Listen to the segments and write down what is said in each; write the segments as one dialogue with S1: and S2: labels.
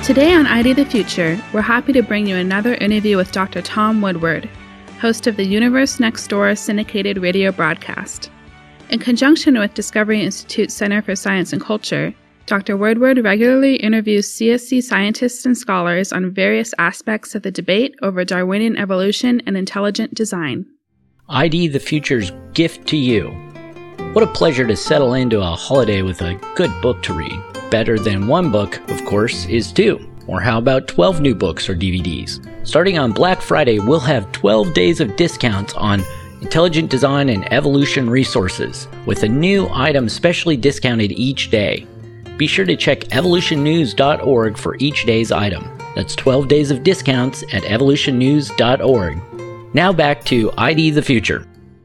S1: Today on ID the Future, we're happy to bring you another interview with Dr. Tom Woodward, host of the Universe Next Door syndicated radio broadcast. In conjunction with Discovery Institute Center for Science and Culture, Dr. Woodward regularly interviews CSC scientists and scholars on various aspects of the debate over Darwinian evolution and intelligent design.
S2: ID the Future's gift to you. What a pleasure to settle into a holiday with a good book to read. Better than one book, of course, is two. Or how about 12 new books or DVDs? Starting on Black Friday, we'll have 12 days of discounts on intelligent design and evolution resources, with a new item specially discounted each day. Be sure to check evolutionnews.org for each day's item. That's 12 days of discounts at evolutionnews.org. Now back to ID the Future.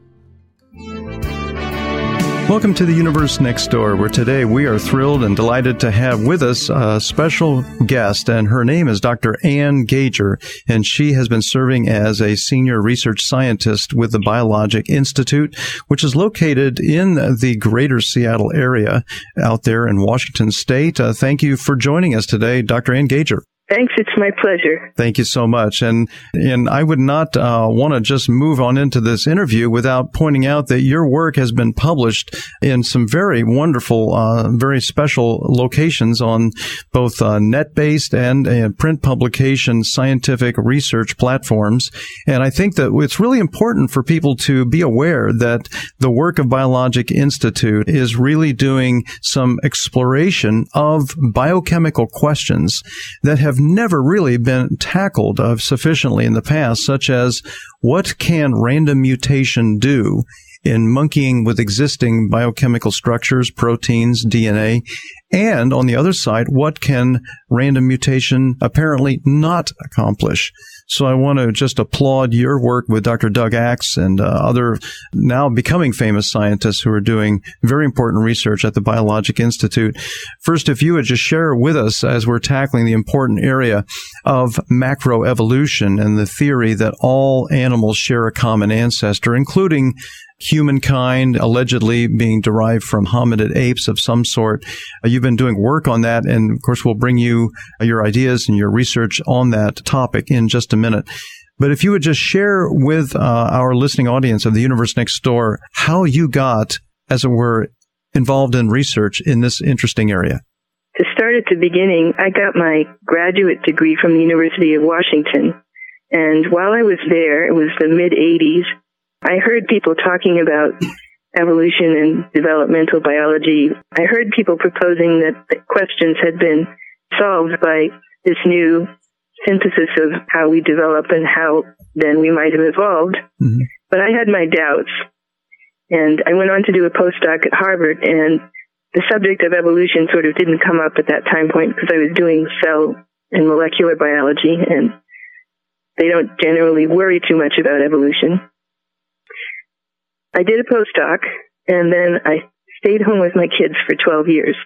S3: Welcome to the Universe Next Door, where today we are thrilled and delighted to have with us a special guest, and her name is Dr. Anne Gauger, and she has been serving as a senior research scientist with the Biologic Institute, which is located in the greater Seattle area out there in Washington State. Thank you for joining us today, Dr. Anne Gauger.
S4: Thanks. It's my pleasure.
S3: Thank you so much. And I would not want to just move on into this interview without pointing out that your work has been published in some very wonderful, very special locations on both net-based and print publication scientific research platforms. And I think that it's really important for people to be aware that the work of Biologic Institute is really doing some exploration of biochemical questions that have never really been tackled sufficiently in the past, such as what can random mutation do in monkeying with existing biochemical structures, proteins, DNA, and on the other side, what can random mutation apparently not accomplish? So I want to just applaud your work with Dr. Doug Axe and other now becoming famous scientists who are doing very important research at the Biologic Institute. First, if you would just share with us, as we're tackling the important area of macroevolution and the theory that all animals share a common ancestor, including humankind allegedly being derived from hominid apes of some sort. You've been doing work on that, and of course we'll bring you your ideas and your research on that topic in just a minute. But if you would just share with our listening audience of the Universe Next Door how you got, as it were, involved in research in this interesting area.
S4: To start at the beginning, I got my graduate degree from the University of Washington. And while I was there, it was the mid-'80s, I heard people talking about evolution and developmental biology. I heard people proposing that the questions had been solved by this new synthesis of how we develop and how then we might have evolved. Mm-hmm. But I had my doubts. And I went on to do a postdoc at Harvard, and the subject of evolution sort of didn't come up at that time point because I was doing cell and molecular biology, and they don't generally worry too much about evolution. I did a postdoc, and then I stayed home with my kids for 12 years.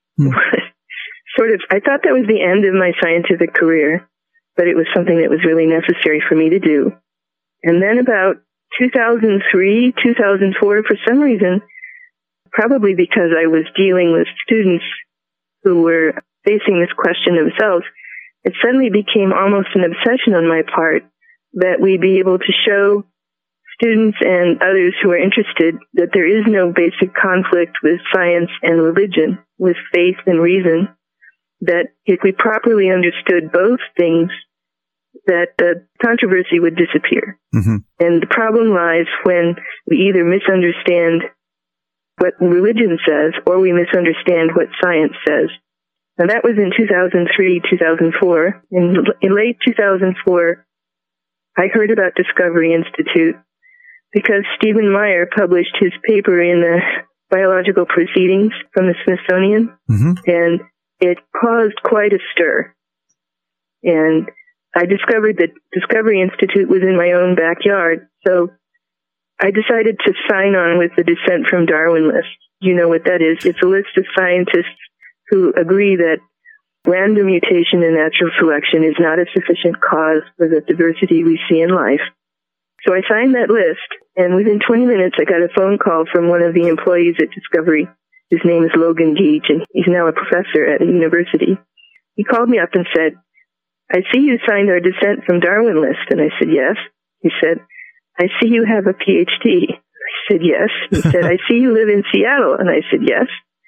S4: I thought that was the end of my scientific career, but it was something that was really necessary for me to do. And then about 2003, 2004, for some reason, probably because I was dealing with students who were facing this question themselves, it suddenly became almost an obsession on my part that we be able to show students and others who are interested that there is no basic conflict with science and religion, with faith and reason, that if we properly understood both things, that the controversy would disappear. Mm-hmm. And the problem lies when we either misunderstand what religion says or we misunderstand what science says. And that was in 2003, 2004. In late 2004, I heard about Discovery Institute because Stephen Meyer published his paper in the Biological Proceedings from the Smithsonian, mm-hmm. and it caused quite a stir. And I discovered that Discovery Institute was in my own backyard, so I decided to sign on with the Descent from Darwin list. You know what that is. It's a list of scientists who agree that random mutation and natural selection is not a sufficient cause for the diversity we see in life. So I signed that list, and within 20 minutes, I got a phone call from one of the employees at Discovery. His name is Logan Gage, and he's now a professor at a university. he called me up and said, I see you signed our Descent from Darwin list. And I said, yes. He said, I see you have a PhD. I said, yes. He said, I see you live in Seattle. And I said, yes.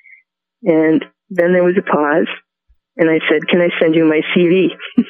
S4: And then there was a pause. And I said, can I send you my CV?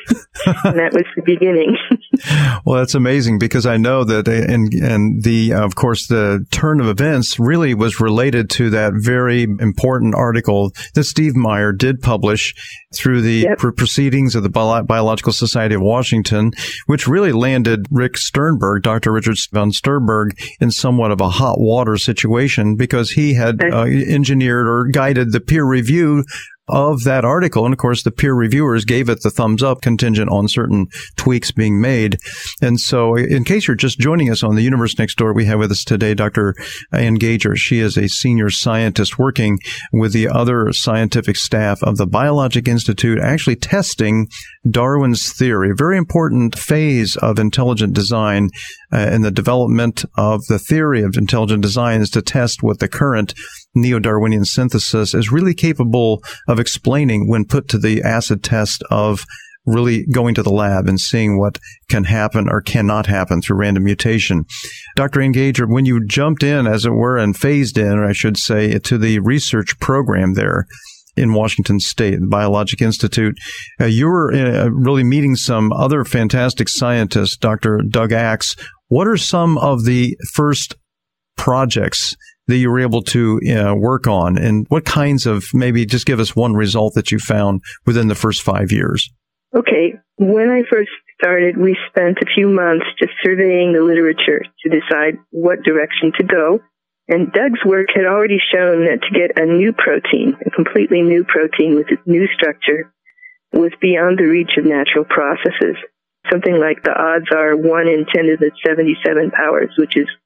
S4: And that was the beginning.
S3: Well, that's amazing, because I know that, and of course, the turn of events really was related to that very important article that Steve Meyer did publish through the proceedings of the Biological Society of Washington, which really landed Rick Sternberg, Dr. Richard von Sternberg, in somewhat of a hot water situation, because he had engineered or guided the peer review of that article. And of course, the peer reviewers gave it the thumbs up contingent on certain tweaks being made. And so in case you're just joining us on The Universe Next Door, we have with us today Dr. Ann Gager. She is a senior scientist working with the other scientific staff of the Biologic Institute, actually testing Darwin's theory, a very important phase of intelligent design in the development of the theory of intelligent design is to test what the current neo-Darwinian synthesis is really capable of explaining when put to the acid test of really going to the lab and seeing what can happen or cannot happen through random mutation. Dr. Ann Gager, when you jumped in, as it were, and phased in, or I should say, to the research program there in Washington State, the Biologic Institute, you were really meeting some other fantastic scientists, Dr. Doug Axe. What are some of the first projects that you were able to work on, and what kinds of, maybe just give us one result that you found within the first 5 years?
S4: Okay. When I first started, we spent a few months just surveying the literature to decide what direction to go. And Doug's work had already shown that to get a new protein, a completely new protein with a new structure, was beyond the reach of natural processes. Something like the odds are 1 in 10 to the 77 powers, which is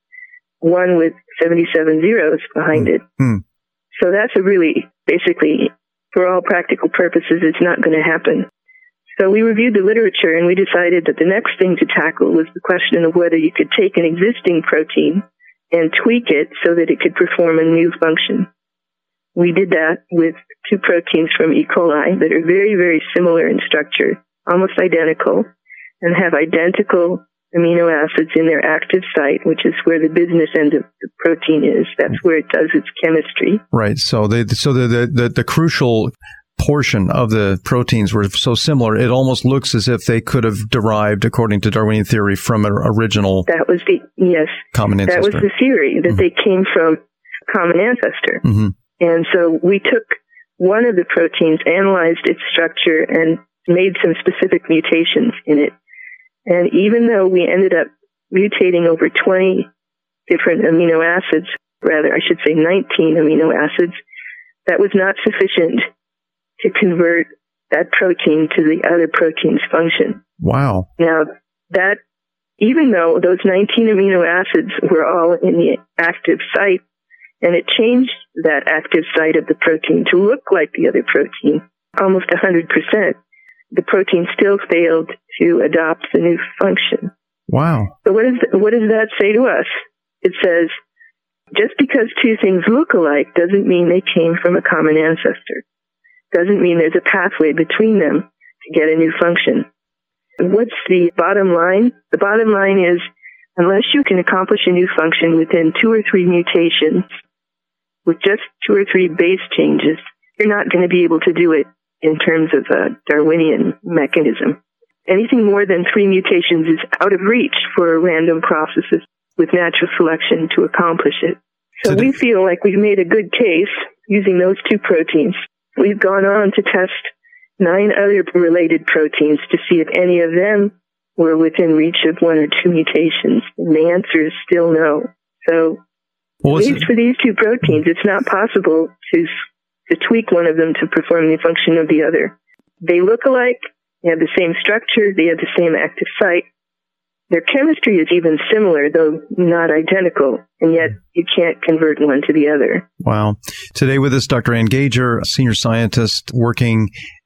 S4: 1 with 77 zeros behind it. So that's a really, basically, for all practical purposes, it's not going to happen. So we reviewed the literature and we decided that the next thing to tackle was the question of whether you could take an existing protein and tweak it so that it could perform a new function. We did that with 2 proteins from E. coli that are very, very similar in structure, almost identical, and have identical amino acids in their active site, which is where the business end of the protein is. That's where it does its chemistry.
S3: Right. So the crucial portion of the proteins were so similar, it almost looks as if they could have derived, according to Darwinian theory, from an original common ancestor. That was the theory, that they came from common ancestor. And so we took one of the proteins, analyzed its structure, and made some specific mutations in it. And even though we ended up mutating over 20 different amino acids, rather, I should say 19 amino acids, that was not sufficient to convert that protein to the other protein's function. Wow.
S4: Now, that, even though those 19 amino acids were all in the active site, and it changed that active site of the protein to look like the other protein, almost 100%, the protein still failed to adopt the new function.
S3: Wow.
S4: So what does that say to us? It says, just because 2 things look alike doesn't mean they came from a common ancestor. Doesn't mean there's a pathway between them to get a new function. What's the bottom line? The bottom line is, unless you can accomplish a new function within 2 or 3 mutations, with just 2 or 3 base changes, you're not going to be able to do it in terms of a Darwinian mechanism. Anything more than 3 mutations is out of reach for random processes with natural selection to accomplish it. So we feel like we've made a good case using those 2 proteins. We've gone on to test 9 other related proteins to see if any of them were within reach of 1 or 2 mutations. And the answer is still no. So at least for these 2 proteins, it's not possible to tweak one of them to perform the function of the other. They look alike, they have the same structure, they have the same active site. Their chemistry is even similar, though not identical, and yet you can't convert one to the other.
S3: Wow. Today with us, Dr. Ann Gager, a senior scientist working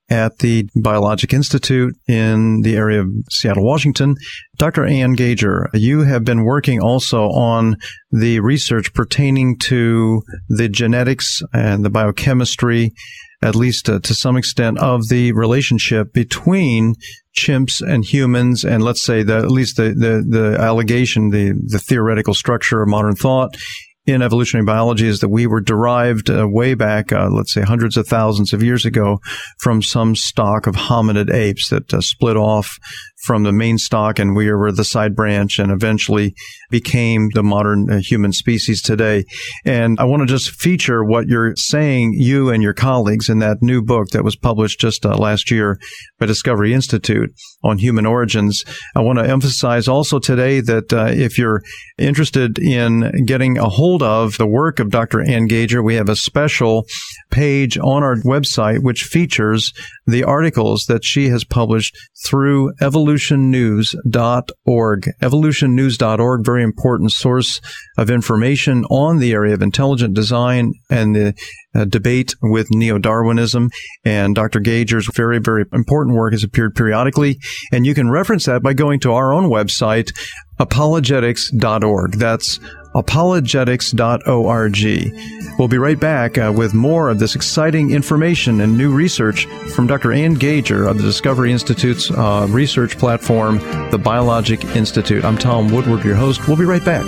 S3: at the Biologic Institute in the area of Seattle, Washington. Dr. Ann Gauger, you have been working also on the research pertaining to the genetics and the biochemistry, at least to some extent, of the relationship between chimps and humans, and let's say at least the allegation, the theoretical structure of modern thought in evolutionary biology is that we were derived way back, let's say hundreds of thousands of years ago, from some stock of hominid apes that split off from the main stock, and we were the side branch and eventually became the modern human species today. And I want to just feature what you're saying, you and your colleagues, in that new book that was published just last year by Discovery Institute on human origins. I want to emphasize also today that if you're interested in getting a hold of the work of Dr. Ann Gauger, we have a special page on our website which features the articles that she has published through evolutionnews.org. Evolutionnews.org, very important source of information on the area of intelligent design and the debate with neo-Darwinism. And Dr. Gauger's very, very important work has appeared periodically. And you can reference that by going to our own website, apologetics.org. That's apologetics.org. We'll be right back with more of this exciting information and new research from Dr. Ann Gauger of the Discovery Institute's research platform, the Biologic Institute. I'm Tom Woodward, your host. We'll be right back.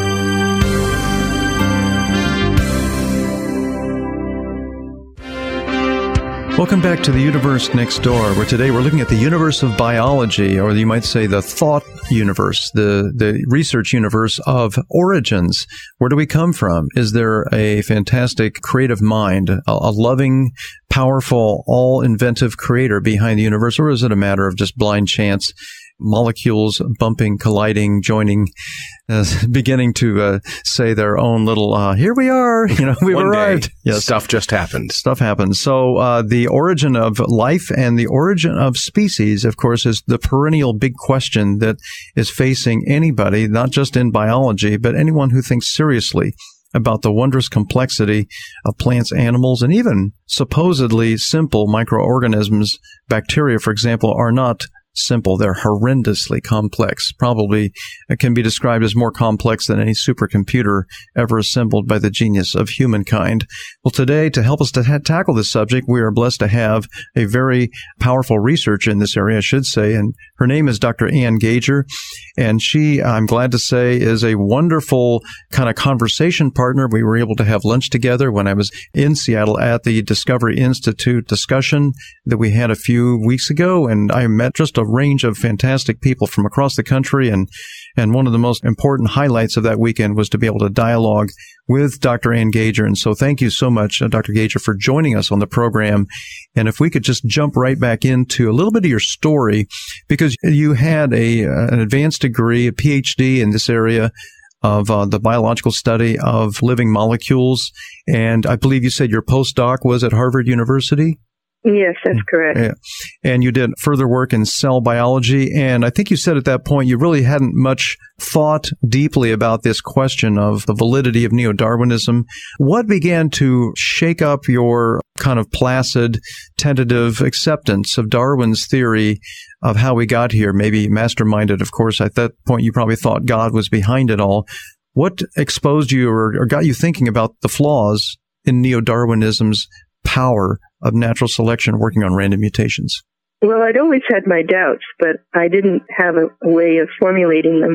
S3: Welcome back to the Universe Next Door, where today we're looking at the universe of biology, or you might say the thought universe, the research universe of origins. Where do we come from? Is there a fantastic creative mind, a loving, powerful, all-inventive creator behind the universe, or is it a matter of just blind chance, molecules bumping, colliding, joining, beginning to say their own little, here we are, we've arrived.
S5: Yes. Stuff just happened.
S3: Stuff happens. So the origin of life and the origin of species, of course, is the perennial big question that is facing anybody, not just in biology, but anyone who thinks seriously about the wondrous complexity of plants, animals, and even supposedly simple microorganisms. Bacteria, for example, are not simple. They're horrendously complex. Probably it can be described as more complex than any supercomputer ever assembled by the genius of humankind. Well, today, to help us to tackle this subject, we are blessed to have a very powerful researcher in this area, I should say, and her name is Dr. Ann Gauger, and she, I'm glad to say, is a wonderful kind of conversation partner. We were able to have lunch together when I was in Seattle at the Discovery Institute discussion that we had a few weeks ago, and I met just a range of fantastic people from across the country, and one of the most important highlights of that weekend was to be able to dialogue with Dr. Ann Gauger. And so thank you so much, Dr. Gauger, for joining us on the program. And if we could just jump right back into a little bit of your story, because you had an advanced degree, a PhD in this area of the biological study of living molecules. And I believe you said your postdoc was at Harvard University?
S4: Yes, that's correct.
S3: Yeah. And you did further work in cell biology. And I think you said at that point you really hadn't much thought deeply about this question of the validity of neo-Darwinism. What began to shake up your kind of placid, tentative acceptance of Darwin's theory of how we got here? Maybe masterminded, of course. At that point, you probably thought God was behind it all. What exposed you or got you thinking about the flaws in neo-Darwinism's power of natural selection working on random mutations?
S4: Well, I'd always had my doubts, but I didn't have a way of formulating them.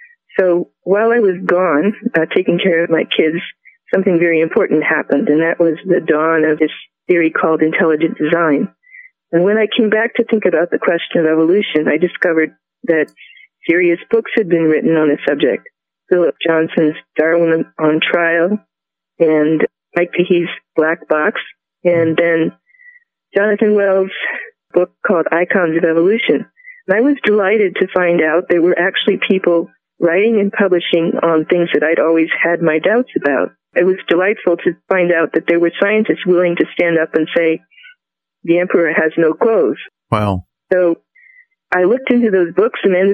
S4: So while I was gone, taking care of my kids, something very important happened, and that was the dawn of this theory called intelligent design. And when I came back to think about the question of evolution, I discovered that serious books had been written on the subject. Philip Johnson's Darwin on Trial, and Mike Behe's Black Box, and then Jonathan Wells' book called Icons of Evolution. And I was delighted to find out there were actually people writing and publishing on things that I'd always had my doubts about. It was delightful to find out that there were scientists willing to stand up and say, the emperor has no clothes.
S3: Wow.
S4: So I looked into those books and ended up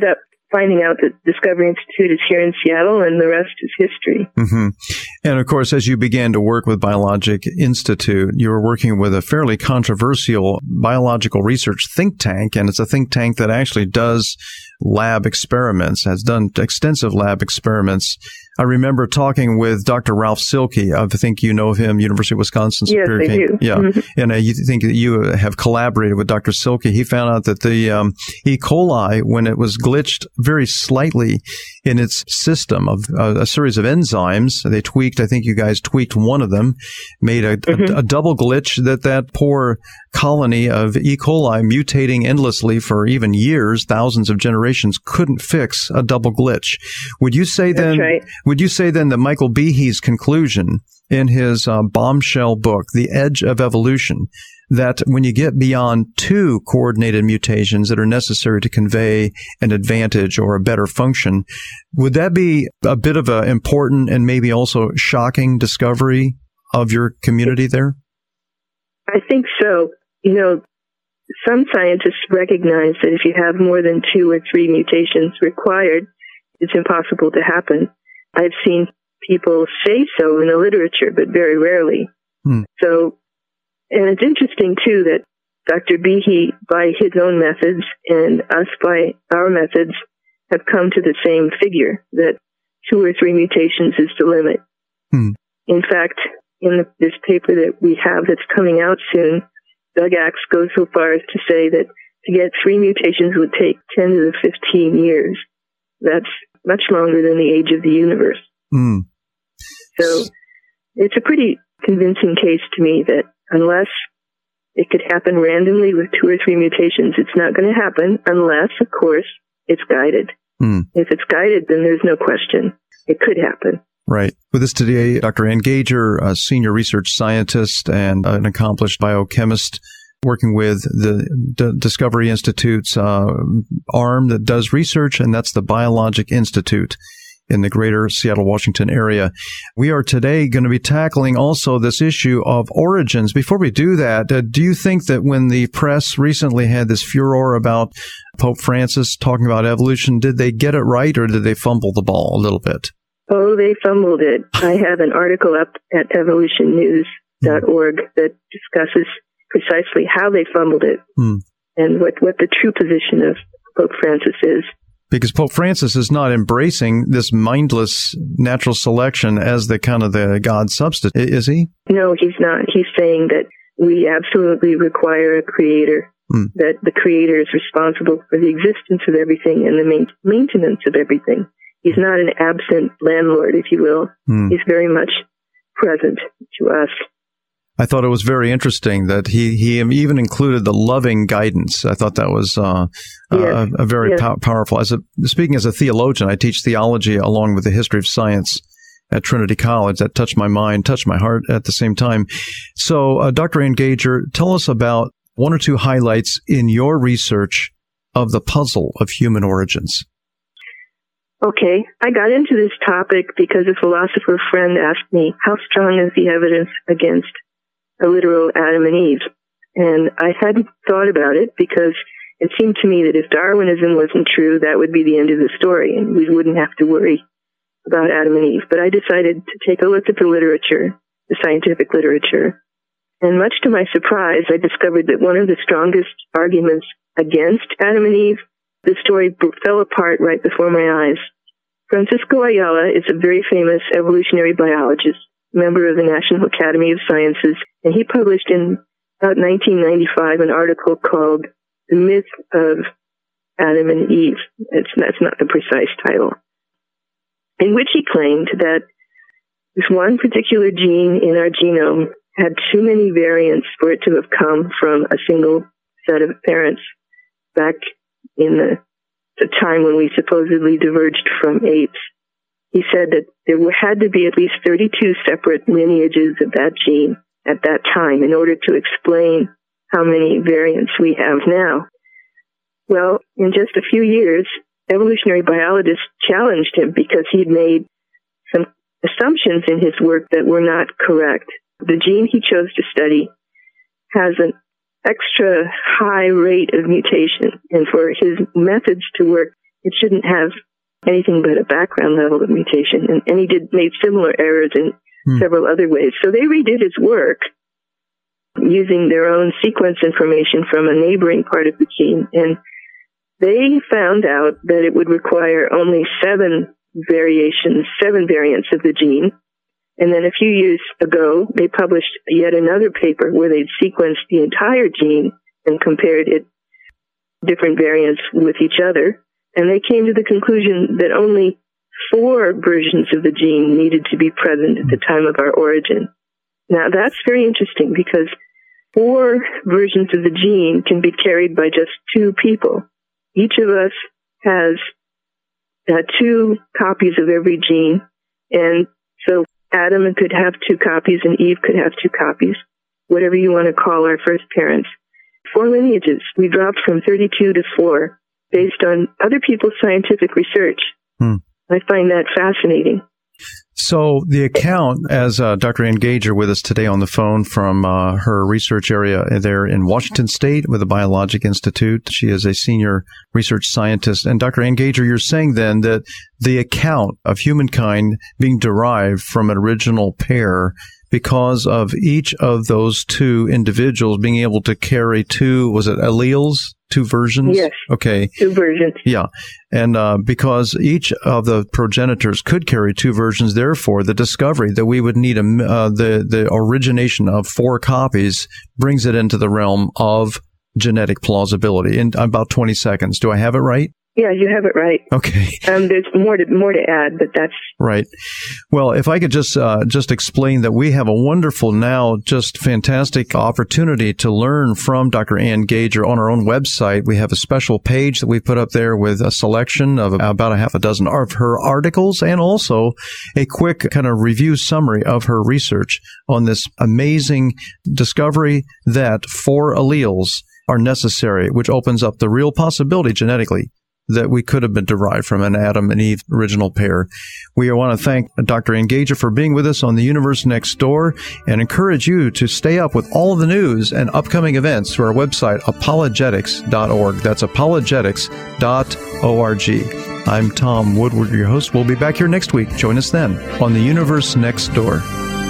S4: finding out that Discovery Institute is here in Seattle, and the rest is history.
S3: Mm-hmm. And of course, as you began to work with Biologic Institute, you were working with a fairly controversial biological research think tank, and it's a think tank that actually does lab experiments, has done extensive lab experiments. I remember talking with Dr. Ralph Silke. I think you know of him, University of Wisconsin.
S4: Yes, I do.
S3: Yeah. Mm-hmm. And you think that you have collaborated with Dr. Silke. He found out that the E. coli, when it was glitched very slightly in its system of a series of enzymes, they tweaked, I think you guys tweaked one of them, made a double glitch that poor colony of E. coli mutating endlessly for even years, thousands of generations, couldn't fix a double glitch. Would you say then?
S4: Right.
S3: Would you say then that Michael Behe's conclusion in his bombshell book, The Edge of Evolution, that when you get beyond 2 coordinated mutations that are necessary to convey an advantage or a better function, would that be a bit of an important and maybe also shocking discovery of your community there?
S4: I think so. You know, some scientists recognize that if you have more than 2 or 3 mutations required, it's impossible to happen. I've seen people say so in the literature, but very rarely. So, and it's interesting, too, that Dr. Behe, by his own methods, and us by our methods, have come to the same figure, that 2 or 3 mutations is the limit. In fact, in this paper that we have that's coming out soon, Doug Axe goes so far as to say that to get 3 mutations would take 10 to the 15 years. That's much longer than the age of the universe. So it's a pretty convincing case to me that unless it could happen randomly with 2 or 3 mutations, it's not going to happen unless, of course, it's guided. If it's guided, then there's no question. It could happen.
S3: Right. With us today, Dr. Ann Gauger, a senior research scientist and an accomplished biochemist, working with the Discovery Institute's arm that does research, and that's the Biologic Institute in the greater Seattle, Washington area. We are today going to be tackling also this issue of origins. Before we do that, do you think that when the press recently had this furor about Pope Francis talking about evolution, did they get it right or did they fumble the ball a little bit?
S4: Oh, they fumbled it. I have an article up at evolutionnews.org that discusses precisely how they fumbled it and what the true position of Pope Francis is.
S3: Because Pope Francis is not embracing this mindless natural selection as the kind of the God substitute, is he?
S4: No, he's not. He's saying that we absolutely require a creator, that the creator is responsible for the existence of everything and the maintenance of everything. He's not an absent landlord, if you will. He's very much present to us.
S3: I thought it was very interesting that he even included the loving guidance. I thought that was a very powerful. Speaking as a theologian, I teach theology along with the history of science at Trinity College. That touched my mind, touched my heart at the same time. So, Dr. Ann Gauger, tell us about 1 or 2 highlights in your research of the puzzle of human origins.
S4: Okay, I got into this topic because a philosopher friend asked me, how strong is the evidence against a literal Adam and Eve? And I hadn't thought about it because it seemed to me that if Darwinism wasn't true, that would be the end of the story and we wouldn't have to worry about Adam and Eve. But I decided to take a look at the literature, the scientific literature. And much to my surprise, I discovered that one of the strongest arguments against Adam and Eve, the story fell apart right before my eyes. Francisco Ayala is a very famous evolutionary biologist, member of the National Academy of Sciences, and he published in about 1995 an article called The Myth of Adam and Eve. That's not the precise title, in which he claimed that this one particular gene in our genome had too many variants for it to have come from a single set of parents back in the time when we supposedly diverged from apes. He said that there had to be at least 32 separate lineages of that gene at that time in order to explain how many variants we have now. Well, in just a few years, evolutionary biologists challenged him because he'd made some assumptions in his work that were not correct. The gene he chose to study has an extra high rate of mutation, and for his methods to work, it shouldn't have anything but a background level of mutation. And he made similar errors in several other ways. So they redid his work using their own sequence information from a neighboring part of the gene. And they found out that it would require only 7 variants of the gene. And then a few years ago, they published yet another paper where they'd sequenced the entire gene and compared it, different variants with each other. And they came to the conclusion that only 4 versions of the gene needed to be present at the time of our origin. Now, that's very interesting because 4 versions of the gene can be carried by just 2 people. Each of us has 2 copies of every gene. And so Adam could have 2 copies and Eve could have 2 copies, whatever you want to call our first parents. 4 lineages. We dropped from 32 to 4 based on other people's scientific research. I find that fascinating.
S3: So the account, as Dr. Ann Gauger with us today on the phone from her research area there in Washington State with the Biologic Institute. She is a senior research scientist. And Dr. Ann Gauger, you're saying then that the account of humankind being derived from an original pair because of each of those 2 individuals being able to carry 2, was it alleles? 2 versions?
S4: Yes.
S3: Okay.
S4: 2 versions.
S3: Yeah. And because each of the progenitors could carry 2 versions, therefore, the discovery that we would need the origination of 4 copies brings it into the realm of genetic plausibility in about 20 seconds. Do I have it right?
S4: Yeah, you have it right.
S3: Okay.
S4: There's more to add, but that's
S3: right. Well, if I could just explain that we have a wonderful now, just fantastic opportunity to learn from Dr. Ann Gauger on our own website. We have a special page that we put up there with a selection of about a half a dozen of her articles and also a quick kind of review summary of her research on this amazing discovery that 4 alleles are necessary, which opens up the real possibility genetically that we could have been derived from an Adam and Eve original pair. We want to thank Dr. Ann Gauger for being with us on The Universe Next Door and encourage you to stay up with all of the news and upcoming events through our website, apologetics.org. That's apologetics.org. I'm Tom Woodward, your host. We'll be back here next week. Join us then on The Universe Next Door.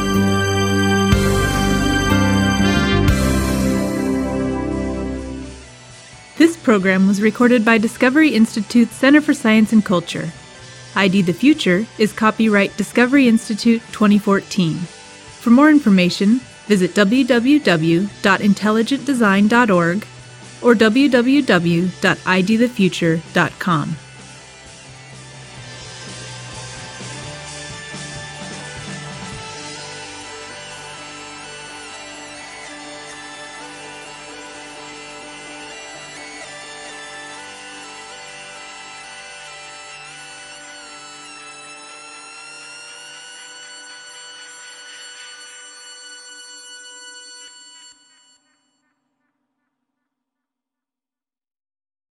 S1: This program was recorded by Discovery Institute's Center for Science and Culture. ID the Future is copyright Discovery Institute 2014. For more information, visit www.intelligentdesign.org or www.idthefuture.com.